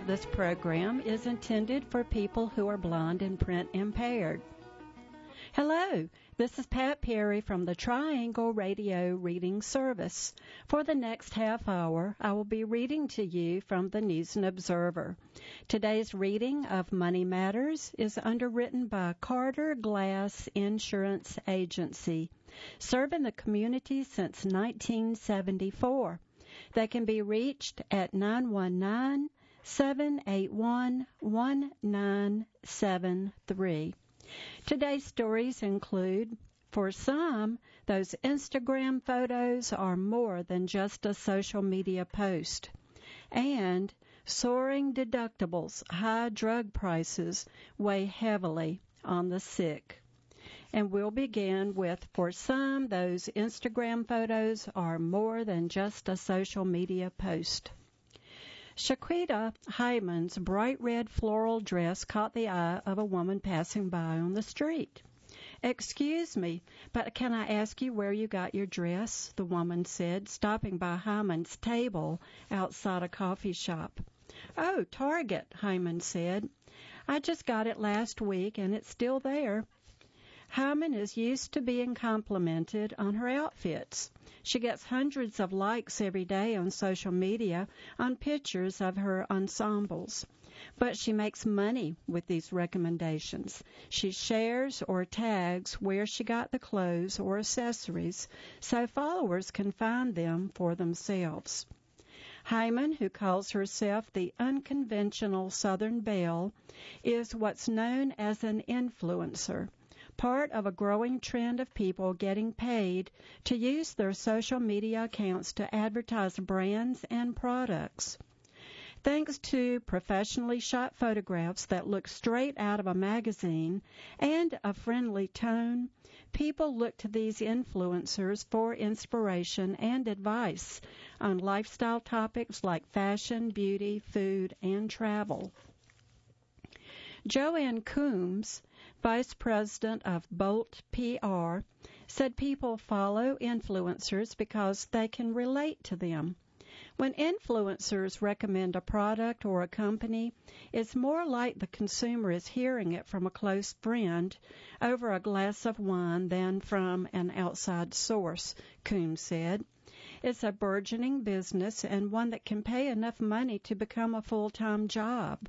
of this program is intended for people who are blind and print impaired. Hello, this is Pat Perry from the Triangle Radio Reading Service. For the next half hour, I will be reading to you from the News and Observer. Today's reading of Money Matters is underwritten by Carter Glass Insurance Agency, serving the community since 1974. They can be reached at 919-781-1973. Today's stories include, for some, those Instagram photos are more than just a social media post, and soaring deductibles, high drug prices weigh heavily on the sick. And we'll begin with, for some, those Instagram photos are more than just a social media post. Shaquita Hyman's bright red floral dress caught the eye of a woman passing by on the street. "Excuse me, but can I ask you where you got your dress?" the woman said, stopping by Hyman's table outside a coffee shop. "Oh, Target," Hyman said. "I just got it last week, and it's still there." Hyman is used to being complimented on her outfits. She gets hundreds of likes every day on social media on pictures of her ensembles. But she makes money with these recommendations. She shares or tags where she got the clothes or accessories so followers can find them for themselves. Hyman, who calls herself the unconventional Southern Belle, is what's known as an influencer, part of a growing trend of people getting paid to use their social media accounts to advertise brands and products. Thanks to professionally shot photographs that look straight out of a magazine and a friendly tone, people look to these influencers for inspiration and advice on lifestyle topics like fashion, beauty, food, and travel. Joanne Coombs, Vice President of Bolt PR, said people follow influencers because they can relate to them. When influencers recommend a product or a company, it's more like the consumer is hearing it from a close friend over a glass of wine than from an outside source, Coombs said. It's a burgeoning business and one that can pay enough money to become a full-time job.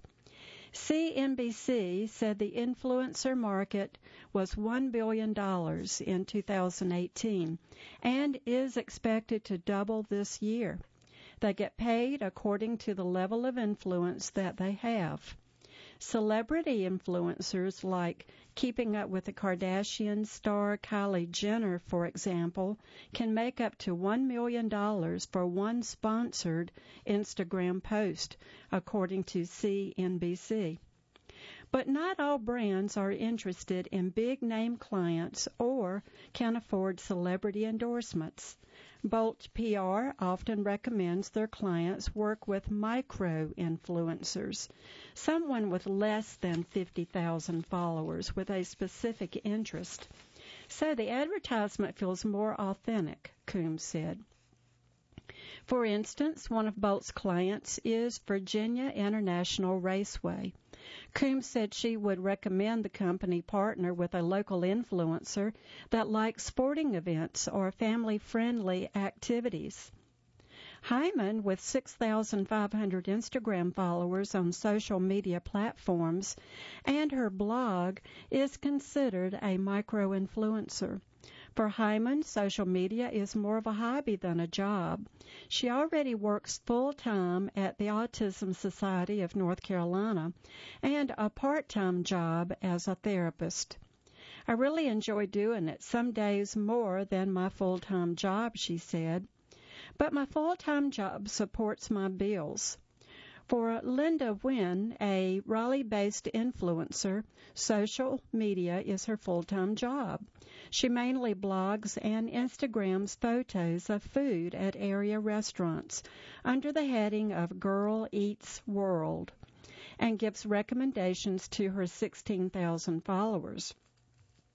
CNBC said the influencer market was $1 billion in 2018 and is expected to double this year. They get paid according to the level of influence that they have. Celebrity influencers like Keeping Up with the Kardashians star Kylie Jenner, for example, can make up to $1 million for one sponsored Instagram post, according to CNBC. But not all brands are interested in big-name clients or can afford celebrity endorsements. Bolt PR often recommends their clients work with micro-influencers, someone with less than 50,000 followers with a specific interest. So the advertisement feels more authentic, Coombs said. For instance, one of Bolt's clients is Virginia International Raceway. Coombs said she would recommend the company partner with a local influencer that likes sporting events or family-friendly activities. Hyman, with 6,500 Instagram followers on social media platforms, and her blog, is considered a micro-influencer. For Hyman, social media is more of a hobby than a job. She already works full-time at the Autism Society of North Carolina and a part-time job as a therapist. "I really enjoy doing it, some days more than my full-time job," she said. "But my full-time job supports my bills." For Linda Wynn, a Raleigh-based influencer, social media is her full-time job. She mainly blogs and Instagrams photos of food at area restaurants under the heading of Girl Eats World and gives recommendations to her 16,000 followers.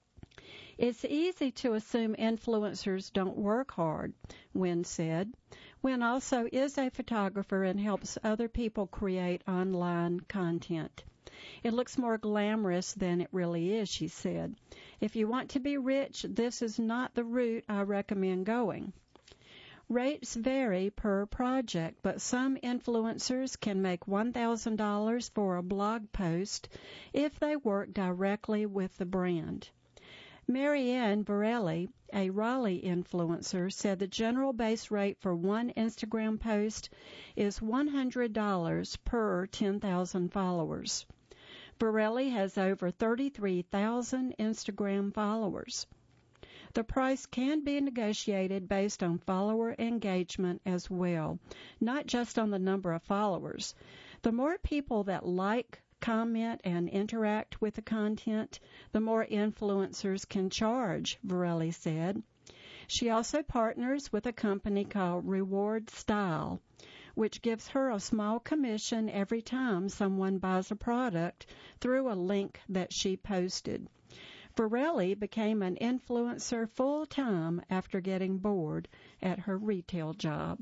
"It's easy to assume influencers don't work hard," Wynn said. Wynn also is a photographer and helps other people create online content. It looks more glamorous than it really is, she said. If you want to be rich, this is not the route I recommend going. Rates vary per project, but some influencers can make $1,000 for a blog post if they work directly with the brand. Marianne Borelli, a Raleigh influencer, said the general base rate for one Instagram post is $100 per 10,000 followers. Borelli has over 33,000 Instagram followers. The price can be negotiated based on follower engagement as well, not just on the number of followers. The more people that like, comment, and interact with the content, the more influencers can charge, Borelli said. She also partners with a company called Reward Style, which gives her a small commission every time someone buys a product through a link that she posted. Borelli became an influencer full-time after getting bored at her retail job.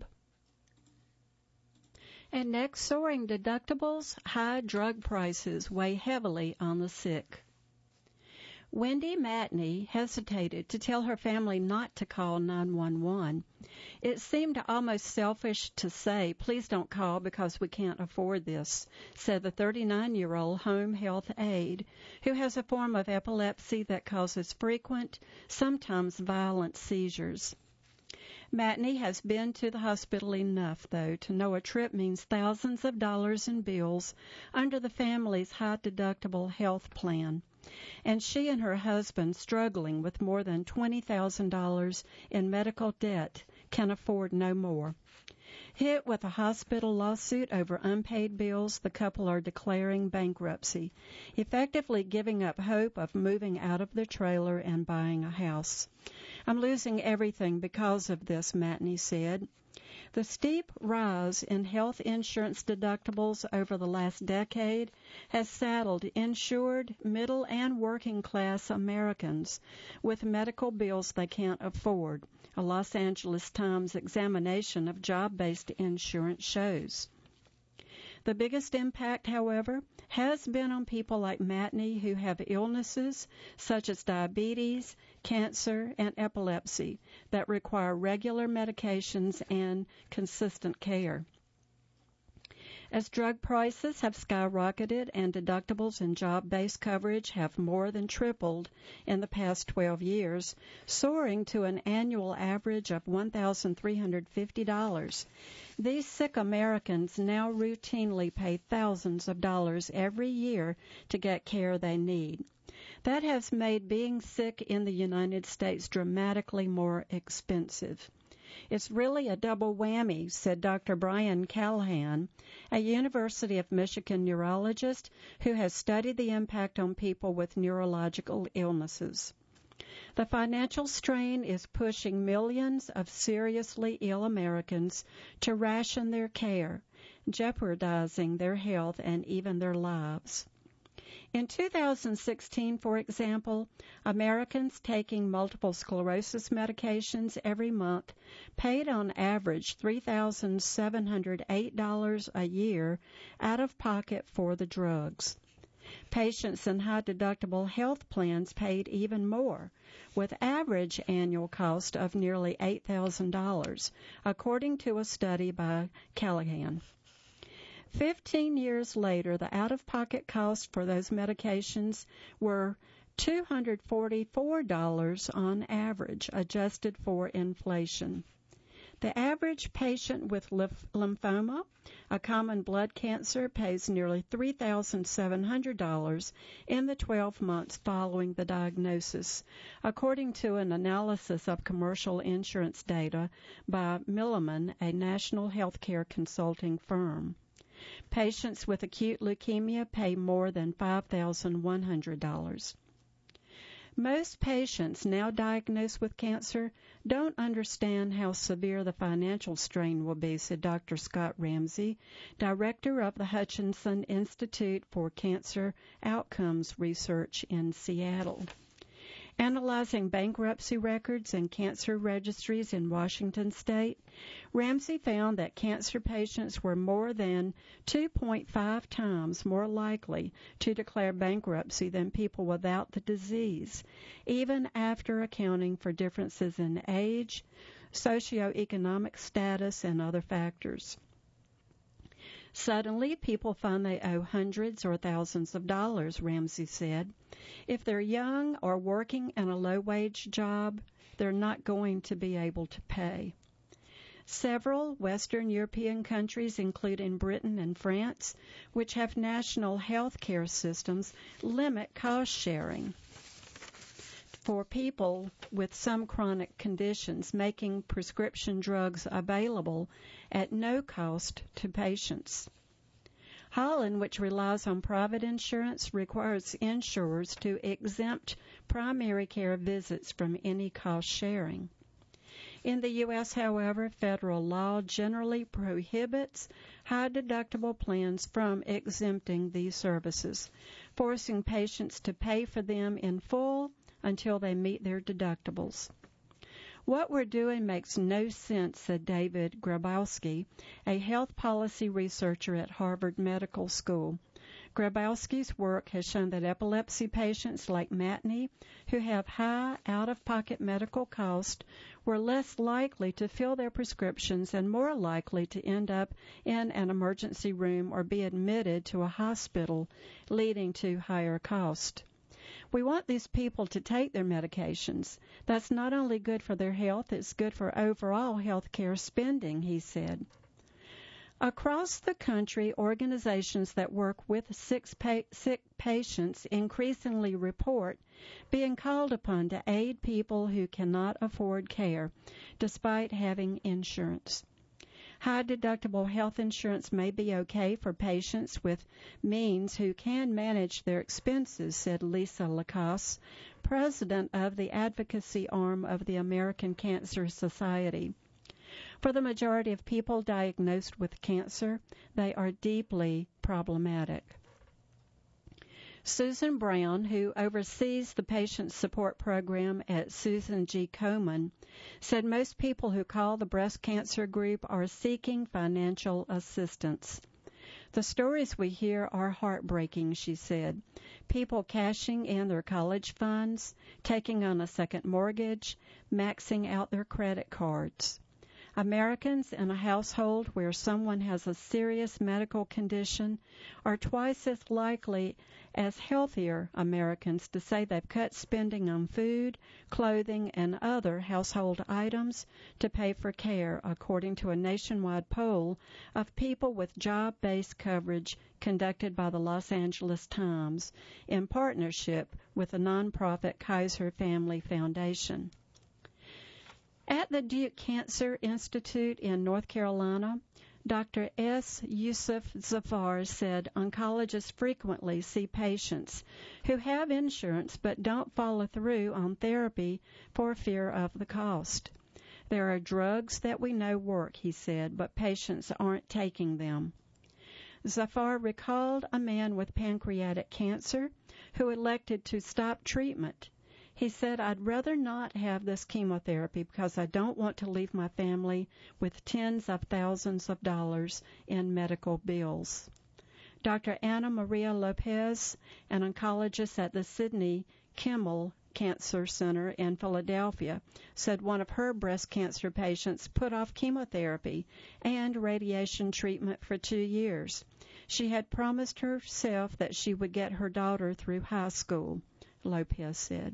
And next, soaring deductibles, high drug prices weigh heavily on the sick. Wendy Matney hesitated to tell her family not to call 911. It seemed almost selfish to say, "Please don't call because we can't afford this," said the 39-year-old home health aide, who has a form of epilepsy that causes frequent, sometimes violent seizures. Matney has been to the hospital enough, though, to know a trip means thousands of dollars in bills under the family's high-deductible health plan, and she and her husband, struggling with more than $20,000 in medical debt, can afford no more. Hit with a hospital lawsuit over unpaid bills, the couple are declaring bankruptcy, effectively giving up hope of moving out of their trailer and buying a house. "I'm losing everything because of this," Matney said. The steep rise in health insurance deductibles over the last decade has saddled insured middle and working class Americans with medical bills they can't afford, a Los Angeles Times examination of job-based insurance shows. The biggest impact, however, has been on people like Matney who have illnesses such as diabetes, cancer, and epilepsy that require regular medications and consistent care. As drug prices have skyrocketed and deductibles and job-based coverage have more than tripled in the past 12 years, soaring to an annual average of $1,350, these sick Americans now routinely pay thousands of dollars every year to get care they need. That has made being sick in the United States dramatically more expensive. "It's really a double whammy," said Dr. Brian Callahan, a University of Michigan neurologist who has studied the impact on people with neurological illnesses. "The financial strain is pushing millions of seriously ill Americans to ration their care, jeopardizing their health and even their lives." In 2016, for example, Americans taking multiple sclerosis medications every month paid on average $3,708 a year out of pocket for the drugs. Patients in high-deductible health plans paid even more, with average annual cost of nearly $8,000, according to a study by Callahan. 15 years later, the out-of-pocket costs for those medications were $244 on average, adjusted for inflation. The average patient with lymphoma, a common blood cancer, pays nearly $3,700 in the 12 months following the diagnosis, according to an analysis of commercial insurance data by Milliman, a national healthcare consulting firm. Patients with acute leukemia pay more than $5,100. Most patients now diagnosed with cancer don't understand how severe the financial strain will be, said Dr. Scott Ramsey, director of the Hutchinson Institute for Cancer Outcomes Research in Seattle. Analyzing bankruptcy records and cancer registries in Washington state, Ramsey found that cancer patients were more than 2.5 times more likely to declare bankruptcy than people without the disease, even after accounting for differences in age, socioeconomic status, and other factors. Suddenly, people find they owe hundreds or thousands of dollars, Ramsey said. If they're young or working in a low-wage job, they're not going to be able to pay. Several Western European countries, including Britain and France, which have national health care systems, limit cost sharing for people with some chronic conditions, making prescription drugs available at no cost to patients. Holland, which relies on private insurance, requires insurers to exempt primary care visits from any cost sharing. In the U.S., however, federal law generally prohibits high-deductible plans from exempting these services, forcing patients to pay for them in full until they meet their deductibles. What we're doing makes no sense, said David Grabowski, a health policy researcher at Harvard Medical School. Grabowski's work has shown that epilepsy patients like Matney, who have high out-of-pocket medical costs, were less likely to fill their prescriptions and more likely to end up in an emergency room or be admitted to a hospital, leading to higher cost. We want these people to take their medications. That's not only good for their health, it's good for overall health care spending, he said. Across the country, organizations that work with sick patients increasingly report being called upon to aid people who cannot afford care, despite having insurance. High-deductible health insurance may be okay for patients with means who can manage their expenses, said Lisa Lacasse, president of the advocacy arm of the American Cancer Society. For the majority of people diagnosed with cancer, they are deeply problematic. Susan Brown, who oversees the patient support program at Susan G. Komen, said most people who call the breast cancer group are seeking financial assistance. The stories we hear are heartbreaking, she said. People cashing in their college funds, taking on a second mortgage, maxing out their credit cards. Americans in a household where someone has a serious medical condition are twice as likely as healthier Americans to say they've cut spending on food, clothing, and other household items to pay for care, according to a nationwide poll of people with job-based coverage conducted by the Los Angeles Times in partnership with the nonprofit Kaiser Family Foundation. At the Duke Cancer Institute in North Carolina, Dr. S. Yusuf Zafar said oncologists frequently see patients who have insurance but don't follow through on therapy for fear of the cost. There are drugs that we know work, he said, but patients aren't taking them. Zafar recalled a man with pancreatic cancer who elected to stop treatment. He said, I'd rather not have this chemotherapy because I don't want to leave my family with tens of thousands of dollars in medical bills. Dr. Ana Maria Lopez, an oncologist at the Sidney Kimmel Cancer Center in Philadelphia, said one of her breast cancer patients put off chemotherapy and radiation treatment for 2 years. She had promised herself that she would get her daughter through high school, Lopez said.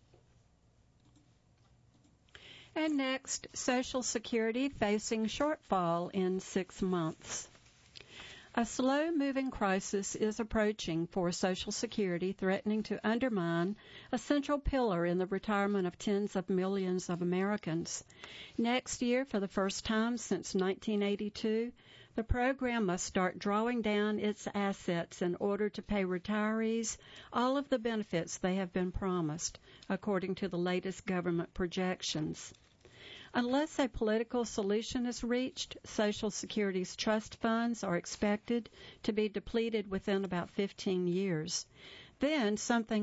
And next, Social Security facing shortfall in 6 months. A slow-moving crisis is approaching for Social Security, threatening to undermine a central pillar in the retirement of tens of millions of Americans. Next year, for the first time since 1982, the program must start drawing down its assets in order to pay retirees all of the benefits they have been promised, according to the latest government projections. Unless a political solution is reached, Social Security's trust funds are expected to be depleted within about 15 years. Then something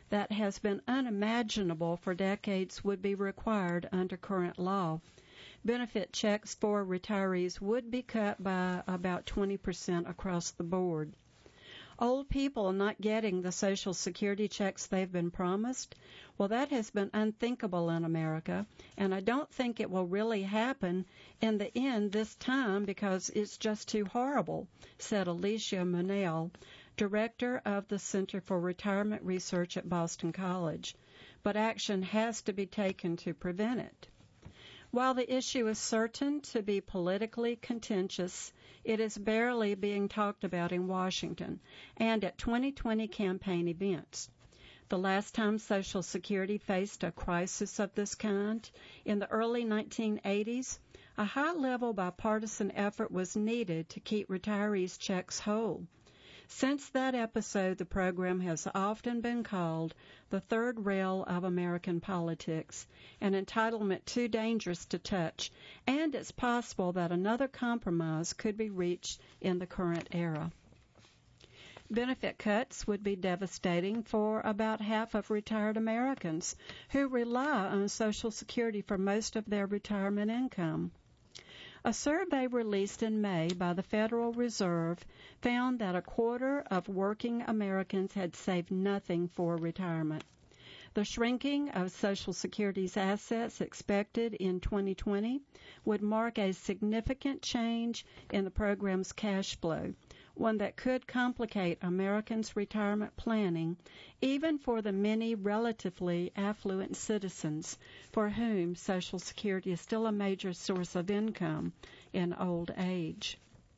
that has been unimaginable for decades would be required under current law. Benefit checks for retirees would be cut by about 20% across the board. Old people not getting the Social Security checks they've been promised, well, that has been unthinkable in America, and I don't think it will really happen in the end this time because it's just too horrible, said Alicia Monell, director of the Center for Retirement Research at Boston College. But action has to be taken to prevent it. While the issue is certain to be politically contentious, it is barely being talked about in Washington and at 2020 campaign events. The last time Social Security faced a crisis of this kind, in the early 1980s, a high-level bipartisan effort was needed to keep retirees' checks whole. Since that episode, the program has often been called the third rail of American politics, an entitlement too dangerous to touch, and it's possible that another compromise could be reached in the current era. Benefit cuts would be devastating for about half of retired Americans who rely on Social Security for most of their retirement income. A survey released in May by the Federal Reserve found that a quarter of working Americans had saved nothing for retirement. The shrinking of Social Security's assets expected in 2020 would mark a significant change in the program's cash flow, one that could complicate Americans' retirement planning, even for the many relatively affluent citizens for whom Social Security is still a major source of income in old age.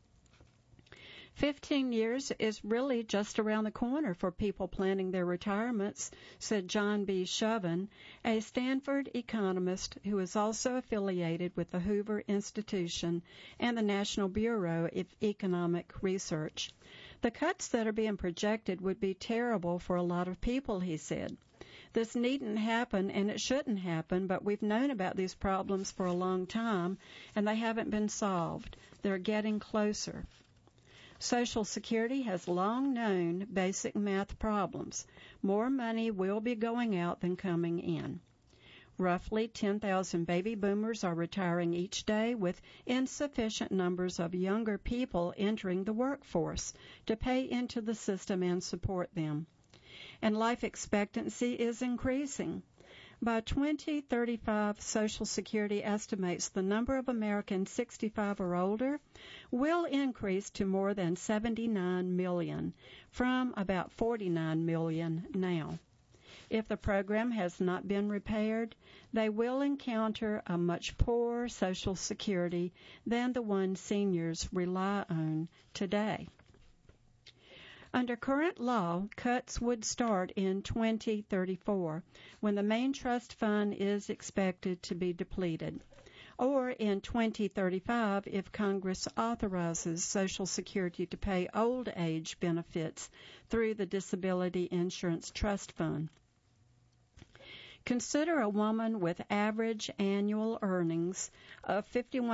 15 years is really just around the corner for people planning their retirements, said John B. Chauvin, a Stanford economist who is also affiliated with the Hoover Institution and the National Bureau of Economic Research. The cuts that are being projected would be terrible for a lot of people, he said. This needn't happen, and it shouldn't happen, but we've known about these problems for a long time, and they haven't been solved. They're getting closer. Social Security has long known basic math problems. More money will be going out than coming in. Roughly 10,000 baby boomers are retiring each day, with insufficient numbers of younger people entering the workforce to pay into the system and support them. And life expectancy is increasing. By 2035, Social Security estimates the number of Americans 65 or older will increase to more than 79 million, from about 49 million now. If the program has not been repaired, they will encounter a much poorer Social Security than the one seniors rely on today. Under current law, cuts would start in 2034, when the main trust fund is expected to be depleted, or in 2035 if Congress authorizes Social Security to pay old age benefits through the Disability Insurance Trust Fund. Consider a woman with average annual earnings of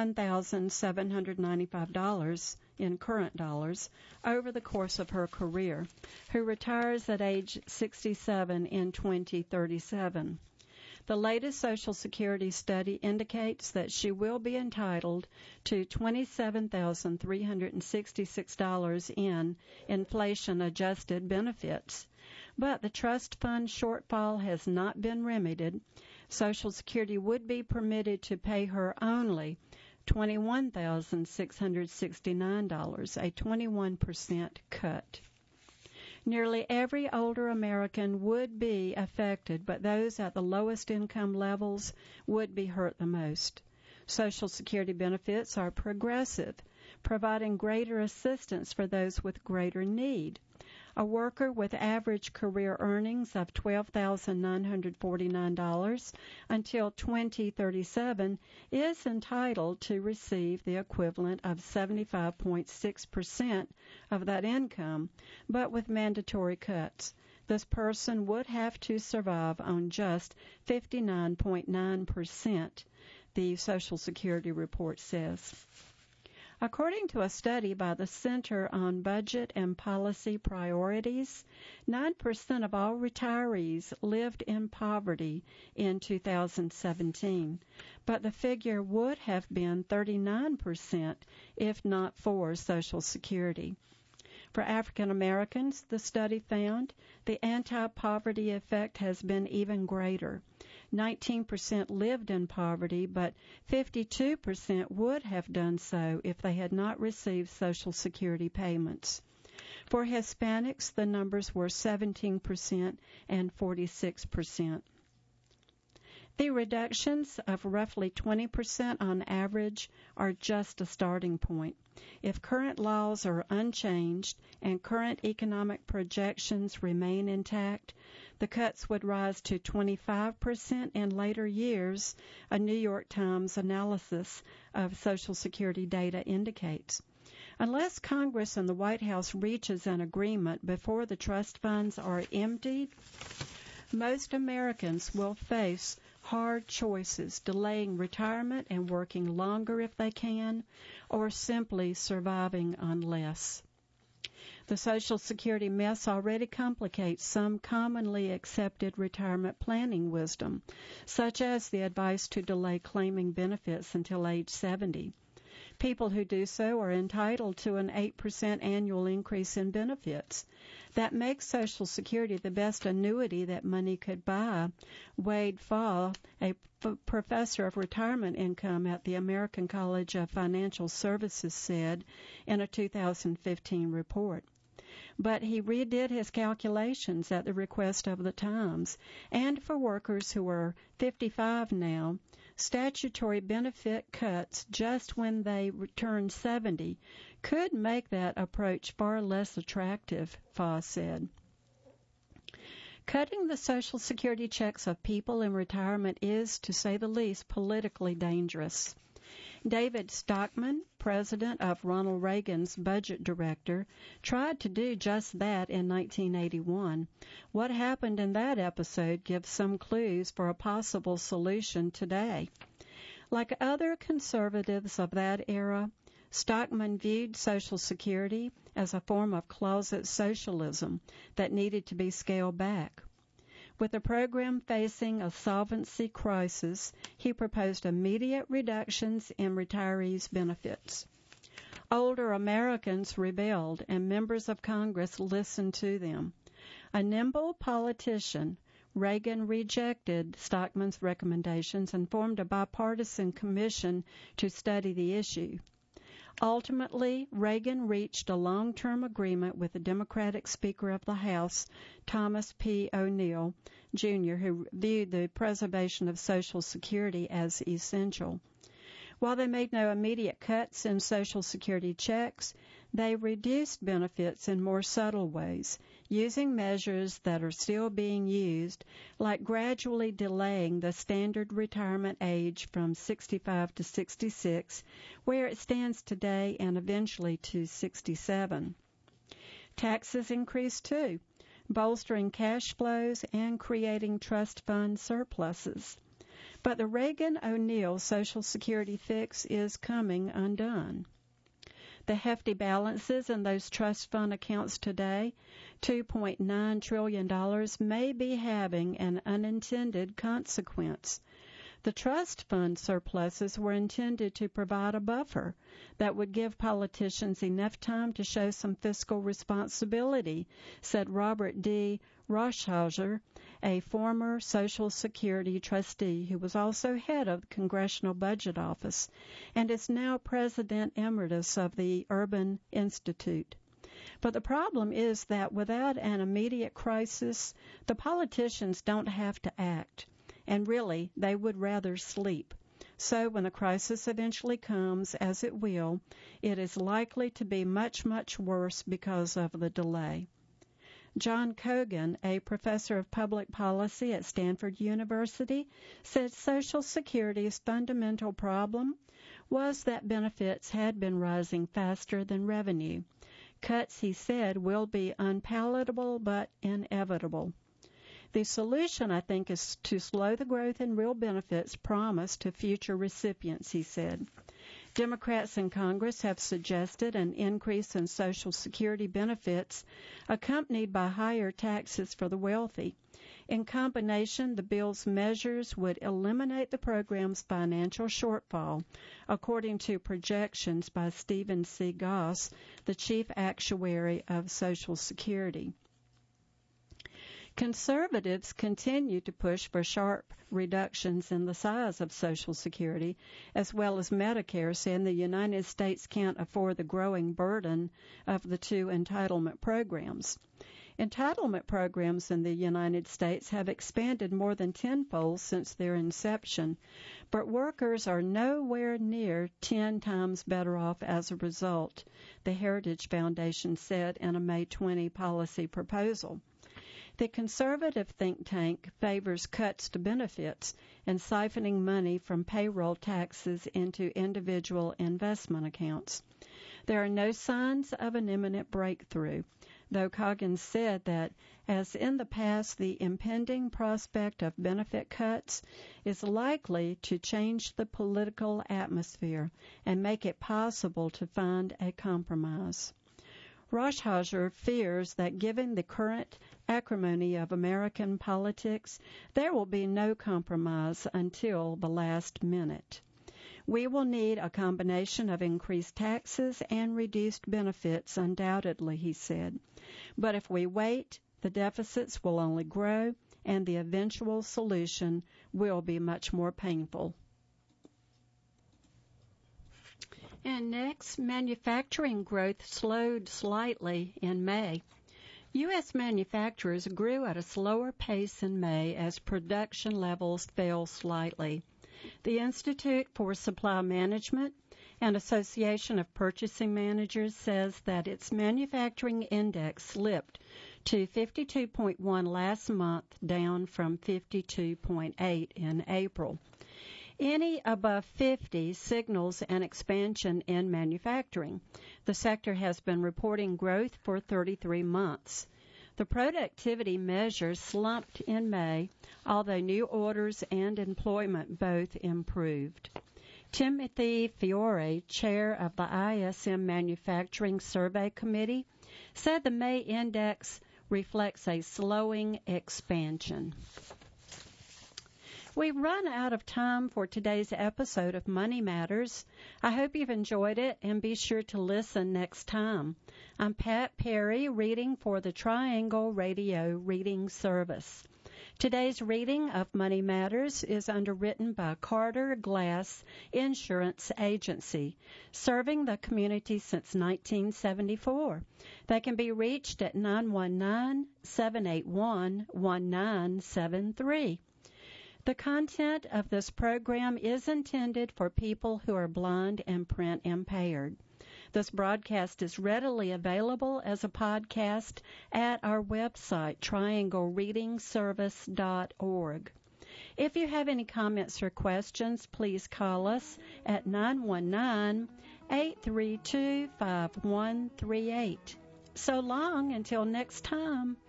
$51,795 in current dollars over the course of her career, who retires at age 67 in 2037. The latest Social Security study indicates that she will be entitled to $27,366 in inflation-adjusted benefits. But the trust fund shortfall has not been remedied. Social Security would be permitted to pay her only $21,669, a 21% cut. Nearly every older American would be affected, but those at the lowest income levels would be hurt the most. Social Security benefits are progressive, providing greater assistance for those with greater need. A worker with average career earnings of $12,949 until 2037 is entitled to receive the equivalent of 75.6% of that income, but with mandatory cuts. This person would have to survive on just 59.9%, the Social Security report says. According to a study by the Center on Budget and Policy Priorities, 9% of all retirees lived in poverty in 2017, but the figure would have been 39% if not for Social Security. For African Americans, the study found the anti-poverty effect has been even greater. 19% lived in poverty, but 52% would have done so if they had not received Social Security payments. For Hispanics, the numbers were 17% and 46%. The reductions of roughly 20% on average are just a starting point. If current laws are unchanged and current economic projections remain intact, the cuts would rise to 25% in later years, a New York Times analysis of Social Security data indicates. Unless Congress and the White House reaches an agreement before the trust funds are emptied, most Americans will face hard choices, delaying retirement and working longer if they can, or simply surviving on less. The Social Security mess already complicates some commonly accepted retirement planning wisdom, such as the advice to delay claiming benefits until age 70. People who do so are entitled to an 8% annual increase in benefits. That makes Social Security the best annuity that money could buy. Wade Fall, a professor of retirement income at the American College of Financial Services, said in a 2015 report. But he redid his calculations at the request of the Times, and for workers who are 55 now, statutory benefit cuts just when they turn 70 could make that approach far less attractive, Foss said. Cutting the Social Security checks of people in retirement is, to say the least, politically dangerous. David Stockman, president of Ronald Reagan's budget director, tried to do just that in 1981. What happened in that episode gives some clues for a possible solution today. Like other conservatives of that era, Stockman viewed Social Security as a form of closet socialism that needed to be scaled back. With the program facing a solvency crisis, he proposed immediate reductions in retirees' benefits. Older Americans rebelled, and members of Congress listened to them. A nimble politician, Reagan rejected Stockman's recommendations and formed a bipartisan commission to study the issue. Ultimately, Reagan reached a long-term agreement with the Democratic Speaker of the House, Thomas P. O'Neill, Jr., who viewed the preservation of Social Security as essential. While they made no immediate cuts in Social Security checks, they reduced benefits in more subtle ways, using measures that are still being used, like gradually delaying the standard retirement age from 65 to 66, where it stands today, and eventually to 67. Taxes increased too, bolstering cash flows and creating trust fund surpluses. But the Reagan-O'Neill Social Security fix is coming undone. The hefty balances in those trust fund accounts today, $2.9 trillion, may be having an unintended consequence. The trust fund surpluses were intended to provide a buffer that would give politicians enough time to show some fiscal responsibility, said Robert D. Roshauser, a former Social Security trustee who was also head of the Congressional Budget Office and is now president emeritus of the Urban Institute. But the problem is that without an immediate crisis, the politicians don't have to act. And really, they would rather sleep. So when the crisis eventually comes, as it will, it is likely to be much, much worse because of the delay. John Cogan, a professor of public policy at Stanford University, said Social Security's fundamental problem was that benefits had been rising faster than revenue. Cuts, he said, will be unpalatable but inevitable. The solution, I think, is to slow the growth in real benefits promised to future recipients, he said. Democrats in Congress have suggested an increase in Social Security benefits accompanied by higher taxes for the wealthy. In combination, the bill's measures would eliminate the program's financial shortfall, according to projections by Stephen C. Goss, the chief actuary of Social Security. Conservatives continue to push for sharp reductions in the size of Social Security, as well as Medicare, saying the United States can't afford the growing burden of the two entitlement programs. Entitlement programs in the United States have expanded more than tenfold since their inception, but workers are nowhere near 10 times better off as a result, the Heritage Foundation said in a May 20 policy proposal. The conservative think tank favors cuts to benefits and siphoning money from payroll taxes into individual investment accounts. There are no signs of an imminent breakthrough, though Coggins said that, as in the past, the impending prospect of benefit cuts is likely to change the political atmosphere and make it possible to find a compromise. Rauschhauser fears that given the current acrimony of American politics, there will be no compromise until the last minute. We will need a combination of increased taxes and reduced benefits, undoubtedly, he said. But if we wait, the deficits will only grow, and the eventual solution will be much more painful. And next, manufacturing growth slowed slightly in May. U.S. manufacturers grew at a slower pace in May as production levels fell slightly. The Institute for Supply Management, an association of purchasing managers, says that its manufacturing index slipped to 52.1 last month, down from 52.8 in April. Any above 50 signals an expansion in manufacturing. The sector has been reporting growth for 33 months. The productivity measure slumped in May, although new orders and employment both improved. Timothy Fiore, chair of the ISM Manufacturing Survey Committee, said the May index reflects a slowing expansion. We've run out of time for today's episode of Money Matters. I hope you've enjoyed it, and be sure to listen next time. I'm Pat Perry, reading for the Triangle Radio Reading Service. Today's reading of Money Matters is underwritten by Carter Glass Insurance Agency, serving the community since 1974. They can be reached at 919-781-1973. The content of this program is intended for people who are blind and print impaired. This broadcast is readily available as a podcast at our website, trianglereadingservice.org. If you have any comments or questions, please call us at 919-832-5138. So long until next time.